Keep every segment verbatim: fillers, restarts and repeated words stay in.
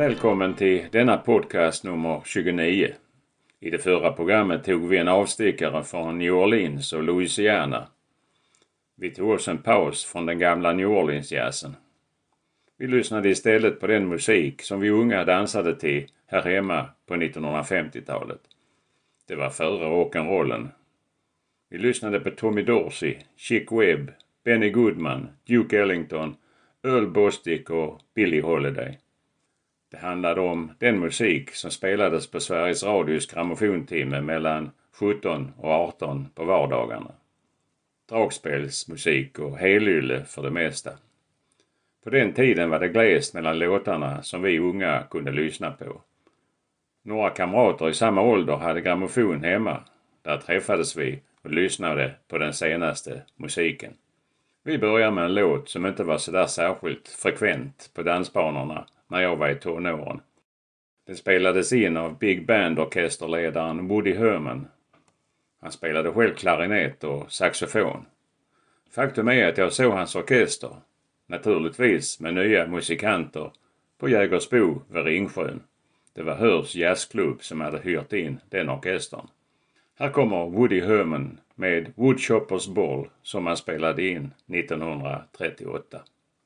Välkommen till denna podcast nummer tjugonio. I det förra programmet tog vi en avstickare från New Orleans och Louisiana. Vi tog oss en paus från den gamla New Orleans-jazzen. Vi lyssnade istället på den musik som vi unga dansade till här hemma på nittonhundrafemtiotalet. Det var före rock'n'rollen. Vi lyssnade på Tommy Dorsey, Chick Webb, Benny Goodman, Duke Ellington, Earl Bostic och Billie Holiday. Det handlade om den musik som spelades på Sveriges Radios grammofontimme mellan sjutton och arton på vardagarna. Dragspelsmusik och helylle för det mesta. På den tiden var det glest mellan låtarna som vi unga kunde lyssna på. Några kamrater i samma ålder hade grammofon hemma. Där träffades vi och lyssnade på den senaste musiken. Vi börjar med en låt som inte var så där särskilt frekvent på dansbanorna när jag var i tonåren. Den spelades in av Big Band-orkesterledaren Woody Herman. Han spelade själv klarinett och saxofon. Faktum är att jag såg hans orkester, naturligtvis med nya musikanter, på Jägersbo vid Ringsjön. Det var Hörs jazzklubb som hade hyrt in den orkestern. Här kommer Woody Herman med Woodchoppers Ball som han spelade in nittonhundratrettioåtta.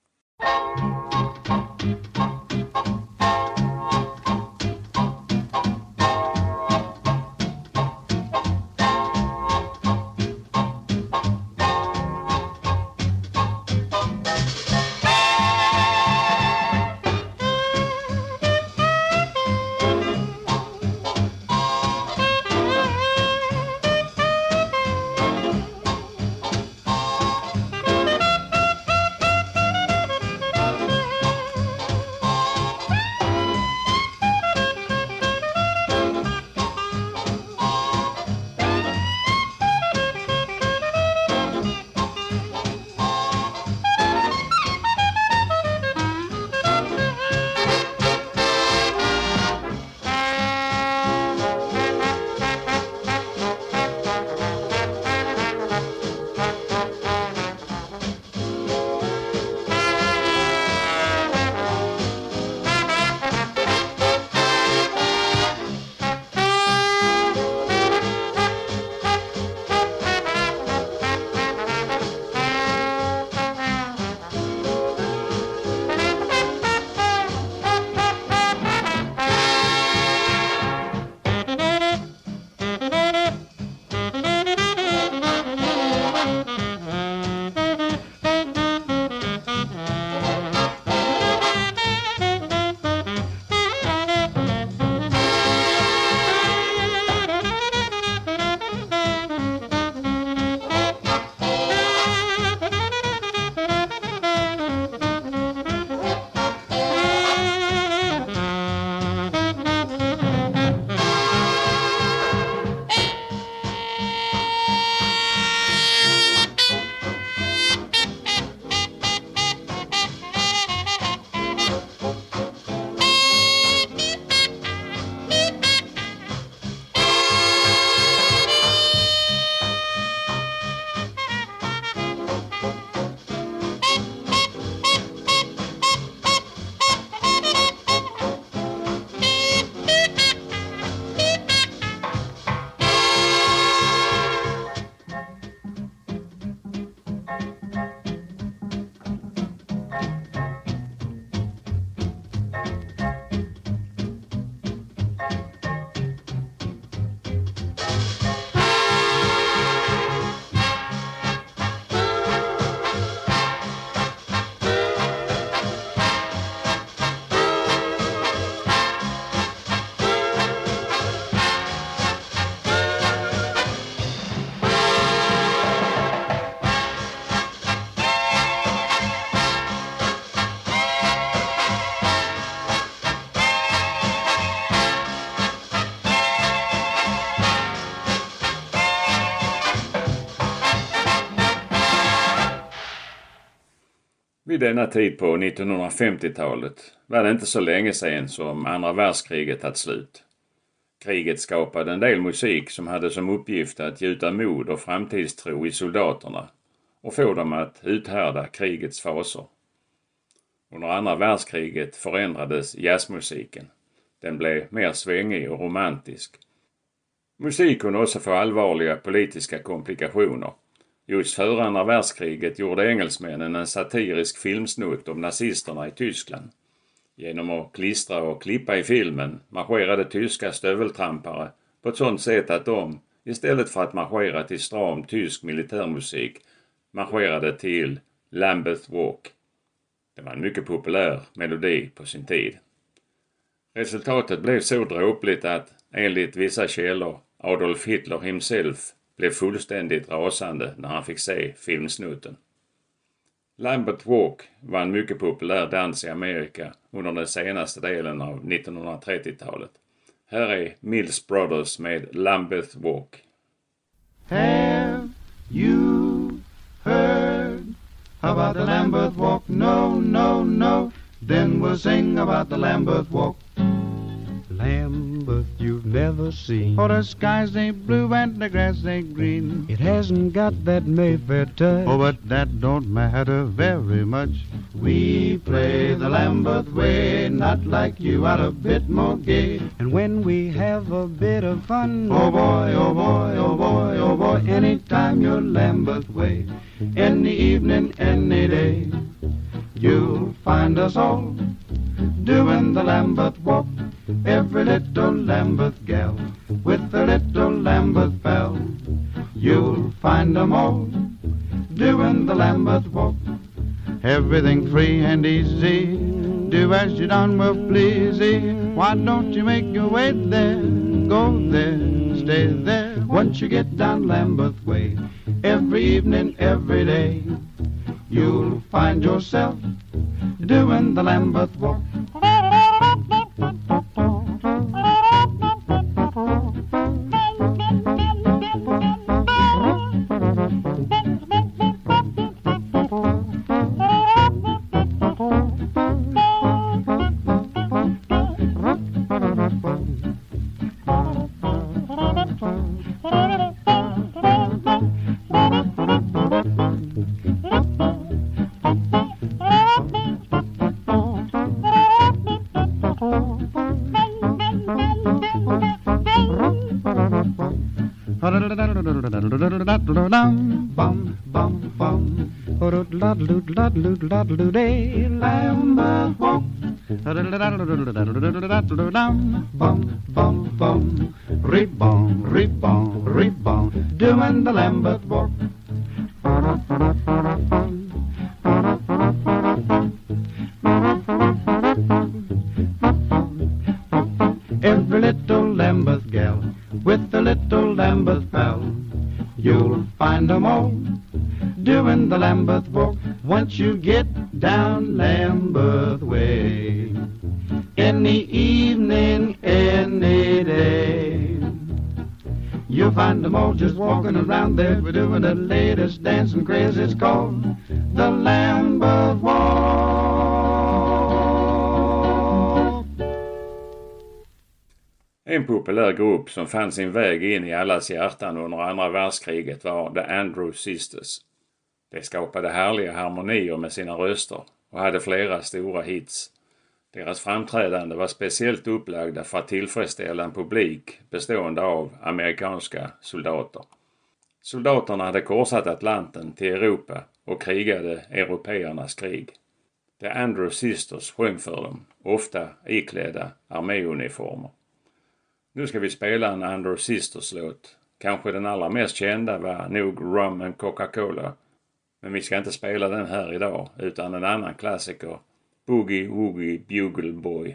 Vid denna tid på nittonhundrafemtiotalet var det inte så länge sedan som andra världskriget tagit slut. Kriget skapade en del musik som hade som uppgift att gjuta mod och framtidstro i soldaterna och få dem att uthärda krigets faser. Under andra världskriget förändrades jazzmusiken. Den blev mer svängig och romantisk. Musik kunde också få allvarliga politiska komplikationer. Just före andra världskriget gjorde engelsmännen en satirisk filmsnutt om nazisterna i Tyskland. Genom att klistra och klippa i filmen marscherade tyska stöveltrampare på ett sådant sätt att de, istället för att marschera till stram tysk militärmusik, marscherade till Lambeth Walk. Det var en mycket populär melodi på sin tid. Resultatet blev så dråpligt att, enligt vissa källor, Adolf Hitler himself blev fullständigt rasande när han fick se filmsnutten. Lambeth Walk var en mycket populär dans i Amerika under den senaste delen av nittonhundratrettiotalet. Här är Mills Brothers med Lambeth Walk. Have you heard about the Lambeth Walk? No, no, no. Then we'll sing about the Lambeth Walk. Lambeth you've never seen, for the skies ain't blue and the grass ain't green. It hasn't got that Mayfair touch, oh, but that don't matter very much. We play the Lambeth way, not like you, are a bit more gay. And when we have a bit of fun, oh boy, oh boy, oh boy, oh boy, anytime you're Lambeth way, any evening, any day, you'll find us all doing the Lambeth Walk. Every little Lambeth gal with a little Lambeth pal, you'll find them all doing the Lambeth Walk. Everything free and easy, do as you done will please. Why don't you make your way there, go there, stay there. Once you get down Lambeth way, every evening, every day, you'll find yourself doing the Lambeth Walk. Bum bum bum, Lambeth Walk. Bum bum bum, ribbon ribbon ribbon, doing the Lambeth Walk. Every little Lambeth gal with a little Lambeth pal, you'll find them all doing the Lambeth Walk. Once you get down Lambeth way, any evening, any day, you'll find them all just walking around there. We're doing the latest dancing craze. It's called the Lambeth Walk. En populär grupp som fann sin väg in i allas hjärtan under andra världskriget var The Andrews Sisters. De skapade härliga harmonier med sina röster och hade flera stora hits. Deras framträdande var speciellt upplagda för att tillfredsställa en publik bestående av amerikanska soldater. Soldaterna hade korsat Atlanten till Europa och krigade européernas krig. The Andrews Sisters sjöng för dem, ofta iklädda arméuniformer. Nu ska vi spela en Andrews Sisters-låt. Kanske den allra mest kända var nog Rum and Coca-Cola. Men vi ska inte spela den här idag utan en annan klassiker, Boogie Woogie Bugle Boy.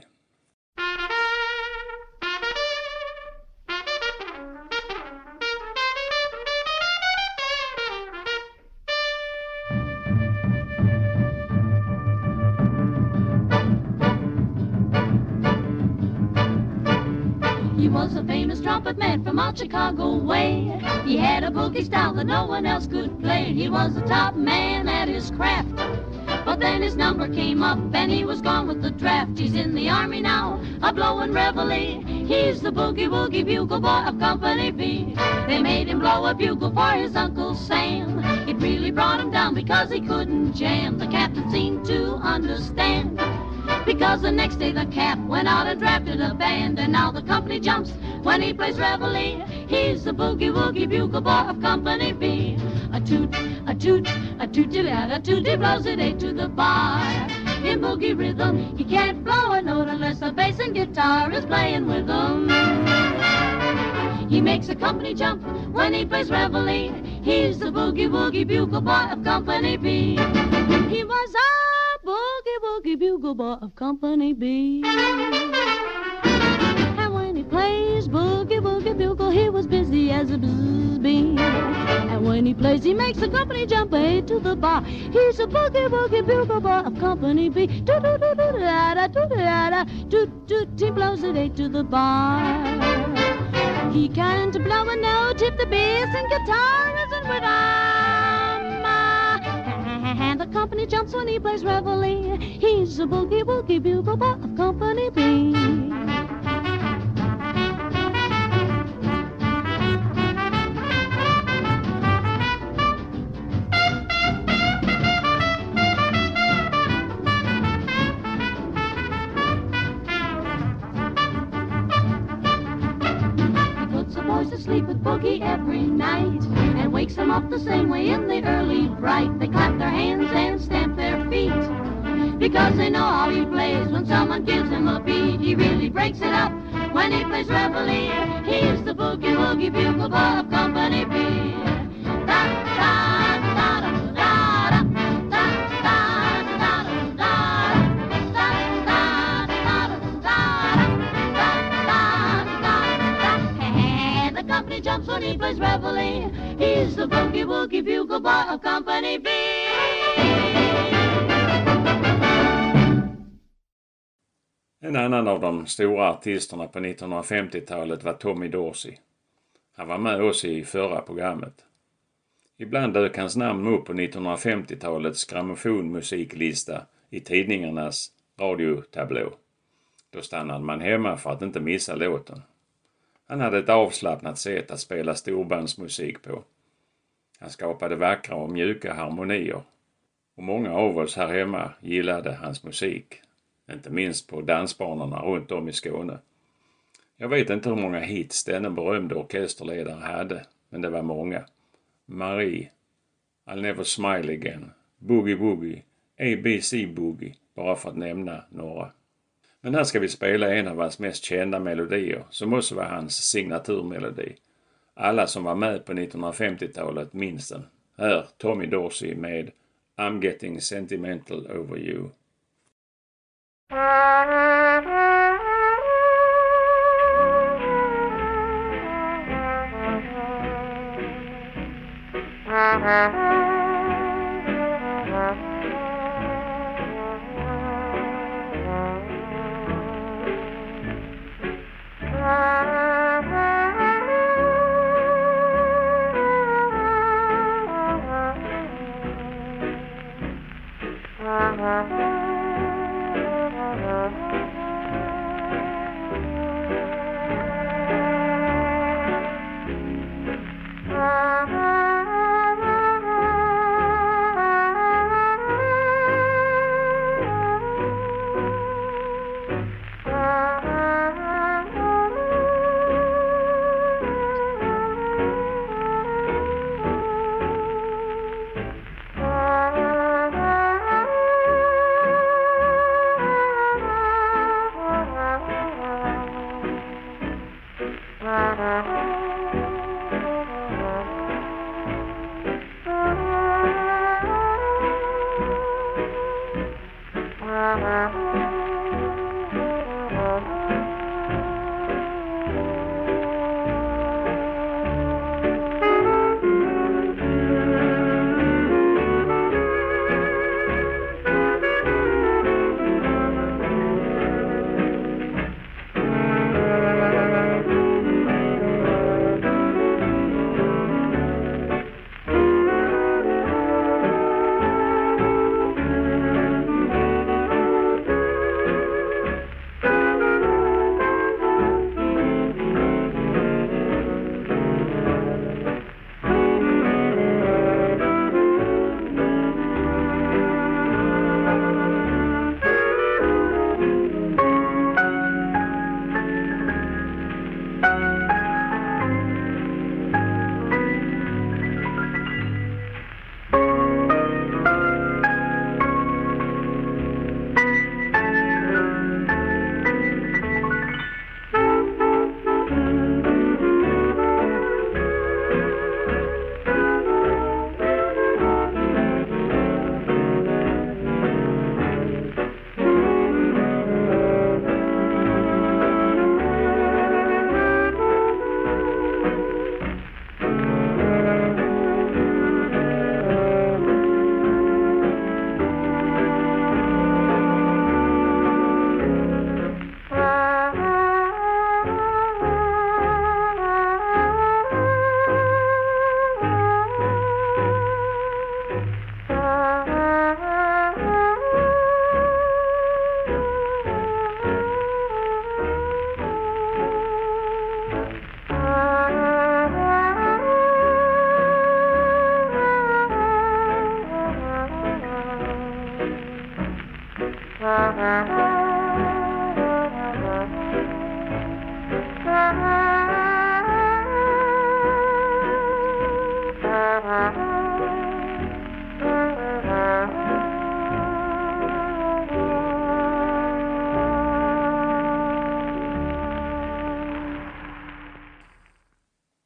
He was a famous trumpet man from out Chicago way. He had a boogie style that no one else could play. He was the top man at his craft. But then his number came up and he was gone with the draft. He's in the army now, a blowin' reveille. He's the boogie woogie bugle boy of Company B. They made him blow a bugle for his Uncle Sam. It really brought him down because he couldn't jam. The captain seemed to understand, because the next day the cap went out and drafted a band. And now the company jumps when he plays reveille. He's the boogie woogie bugle boy of Company B. A toot, a toot, a tooty lad, a tooty blows it eight to the bar. In boogie rhythm, he can't blow a note unless the bass and guitar is playing with him. He makes a company jump when he plays reveille. He's the boogie woogie bugle boy of Company B. He was a boogie woogie bugle boy of Company B. And when he plays boogie woogie bugle, he was busy as a bzz bee. And when he plays, he makes the company jump eight to the bar. He's a boogie woogie bugle boy of Company B. Do do do do da da do da da do do. He blows it eight to the bar. He can't blow a note if the bass and guitar isn't with him. And the company jumps when he plays reveille. He's a boogie woogie bugle boy of Company B. To sleep with boogie every night and wakes them up the same way in the early bright. They clap their hands and stamp their feet because they know how he plays. When someone gives him a beat, he really breaks it up when he plays reveille. He's the boogie woogie bugle boy of Company B. Da da da da da da da da Company jumps when he plays reveille. He's the boogie woogie bugle boy of Company B. En annan av de stora artisterna på nittonhundrafemtiotalet var Tommy Dorsey. Han var med oss i förra programmet. Ibland dök hans namn upp på nittonhundrafemtiotalets grammofonmusiklista i tidningarnas radiotablå. Då stannade man hemma för att inte missa låten. Han hade ett avslappnat sätt att spela storbandsmusik på. Han skapade vackra och mjuka harmonier. Och många av oss här hemma gillade hans musik. Inte minst på dansbanorna runt om i Skåne. Jag vet inte hur många hits denna berömde orkesterledare hade, men det var många. Marie, I'll Never Smile Again, Boogie Woogie, A B C Boogie, bara för att nämna några. Men här ska vi spela en av hans mest kända melodier, som också var hans signaturmelodi. Alla som var med på nittonhundrafemtiotalet minns den. Här Tommy Dorsey med I'm Getting Sentimental Over You.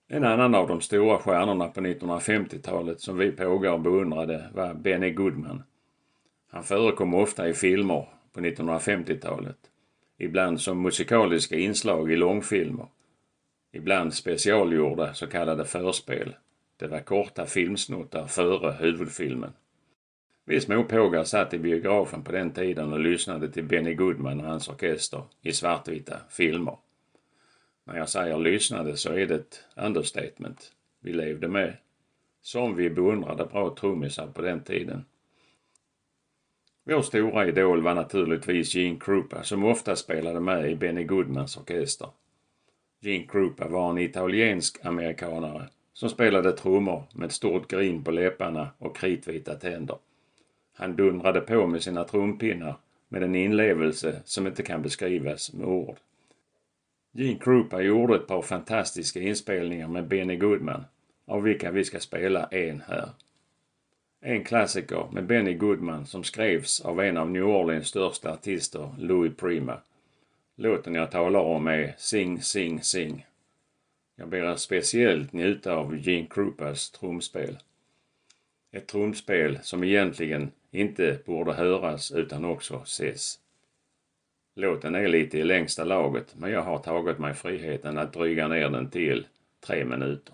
En annan av de stora stjärnorna på nittonhundrafemtiotalet som vi pågar och beundrade var Benny Goodman. Han förekom ofta i filmer på nittonhundrafemtiotalet. Ibland som musikaliska inslag i långfilmer. Ibland specialgjorda så kallade förspel. Det var korta filmsnuttar före huvudfilmen. Vi småpågar satt i biografen på den tiden och lyssnade till Benny Goodman och hans orkester i svartvita filmer. När jag säger lyssnade så är det ett understatement. Vi levde med. Som vi beundrade bra trummisar på den tiden. Vår stora idol var naturligtvis Gene Krupa som ofta spelade med i Benny Goodmans orkester. Gene Krupa var en italiensk-amerikanare som spelade trummor med stort grin på läpparna och kritvita tänder. Han dundrade på med sina trumpinnar med en inlevelse som inte kan beskrivas med ord. Gene Krupa gjorde ett par fantastiska inspelningar med Benny Goodman, av vilka vi ska spela en här. En klassiker med Benny Goodman som skrevs av en av New Orleans största artister, Louis Prima. Låten jag talar om är Sing, Sing, Sing. Jag ber er speciellt njuta av Gene Krupas trumspel. Ett trumspel som egentligen inte borde höras utan också ses. Låten är lite i längsta laget, men jag har tagit mig friheten att dryga ner den till tre minuter.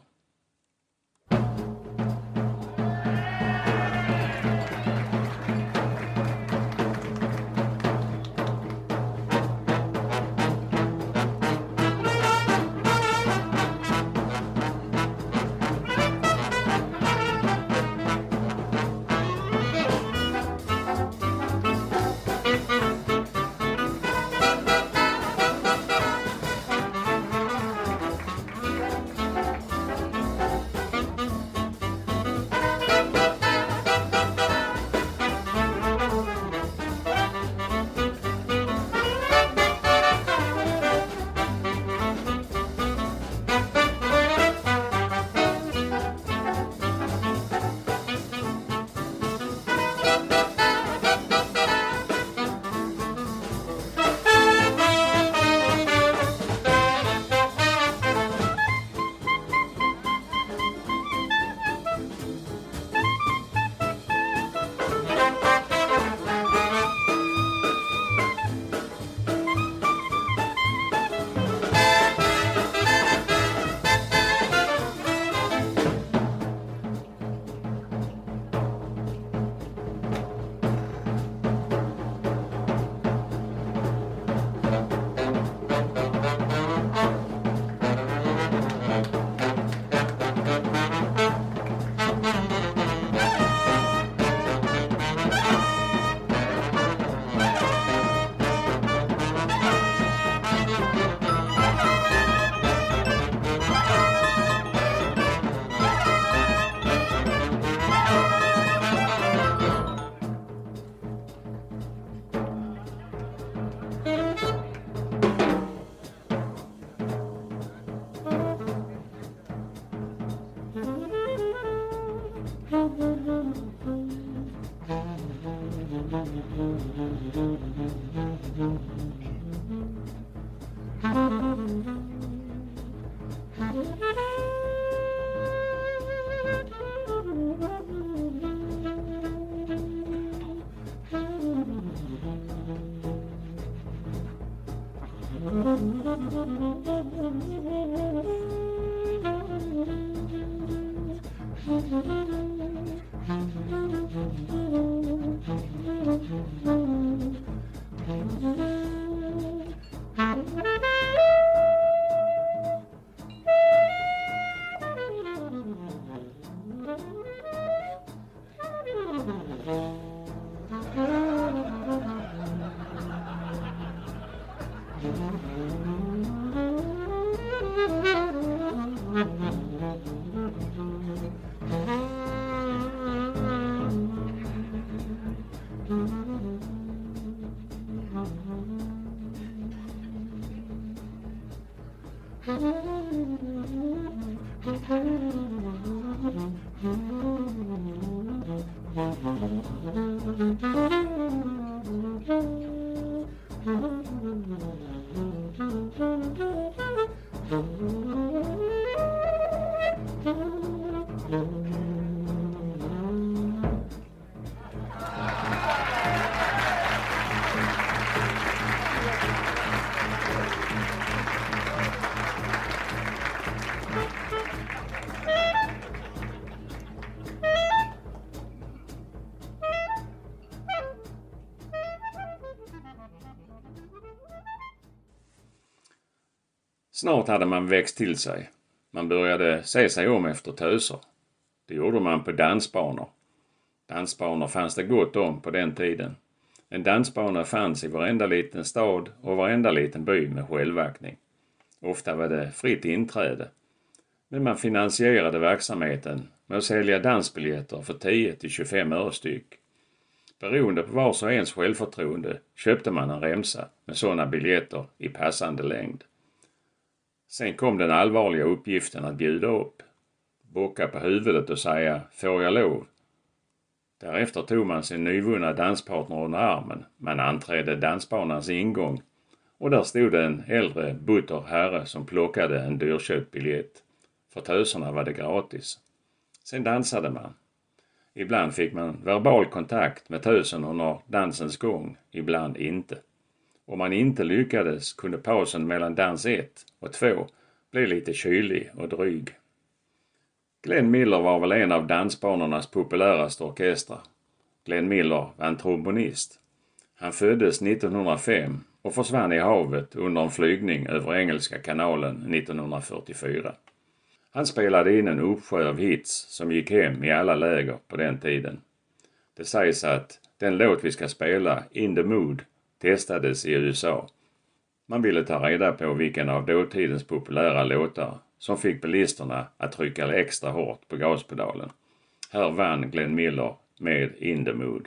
Snart hade man växt till sig. Man började se sig om efter töser. Det gjorde man på dansbanor. Dansbanor fanns det gott om på den tiden. En dansbana fanns i varenda liten stad och varenda liten by med självaktning. Ofta var det fritt inträde. Men man finansierade verksamheten med att sälja dansbiljetter för tio till tjugofem öre styck. Beroende på vars och ens självförtroende köpte man en remsa med sådana biljetter i passande längd. Sen kom den allvarliga uppgiften att bjuda upp. Bocka på huvudet och säga, får jag lov? Därefter tog man sin nyvunna danspartner under armen. Man anträdde dansbanans ingång och där stod en äldre butter herre som plockade en dyrköpt biljett. För töserna var det gratis. Sen dansade man. Ibland fick man verbal kontakt med tösen under dansens gång, ibland inte. Om man inte lyckades kunde pausen mellan dans ett och två bli lite kylig och dryg. Glenn Miller var väl en av dansbanornas populäraste orkestrar. Glenn Miller var en trombonist. Han föddes nittonhundrafem och försvann i havet under en flygning över Engelska kanalen nittonhundrafyrtiofyra. Han spelade in en uppsjö av hits som gick hem i alla läger på den tiden. Det sägs att den låt vi ska spela, In the Mood, testades i U S A. Man ville ta reda på vilken av dåtidens populära låtar som fick bilisterna att trycka extra hårt på gaspedalen. Här vann Glenn Miller med In the Mood.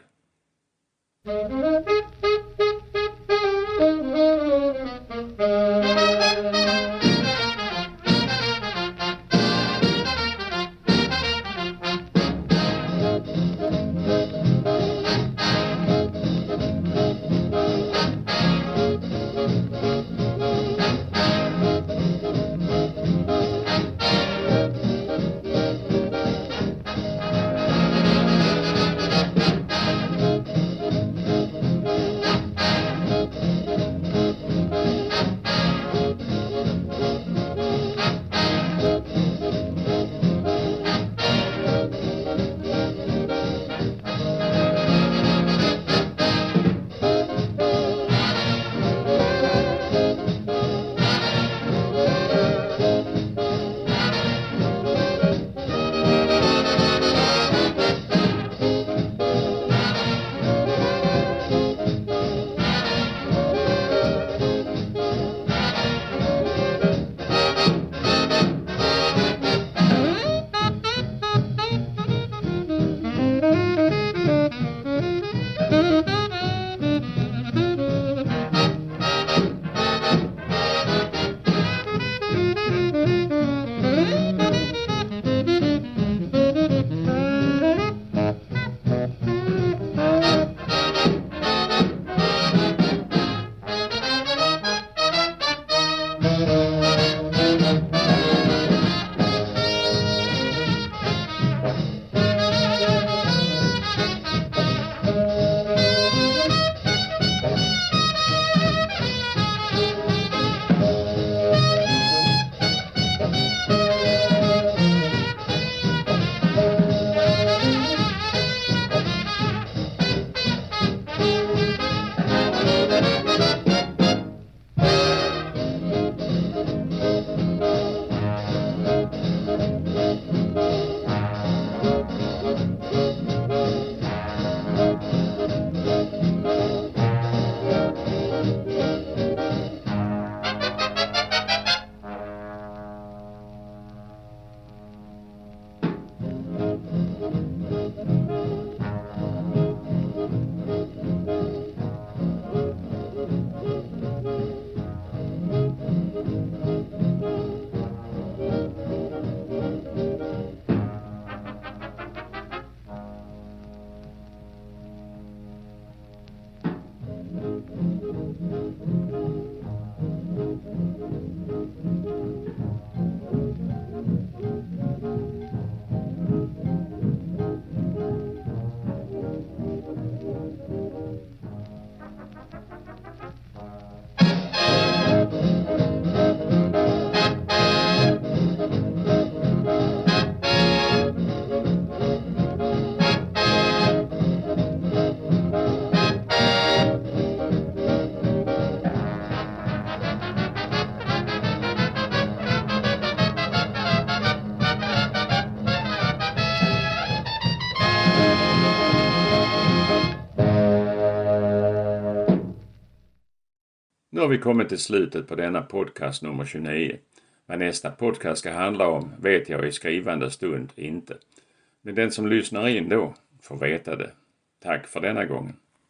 Nu har vi kommit till slutet på denna podcast nummer tjugonio. Vad nästa podcast ska handla om vet jag i skrivande stund inte. Men den som lyssnar in då får veta det. Tack för denna gången.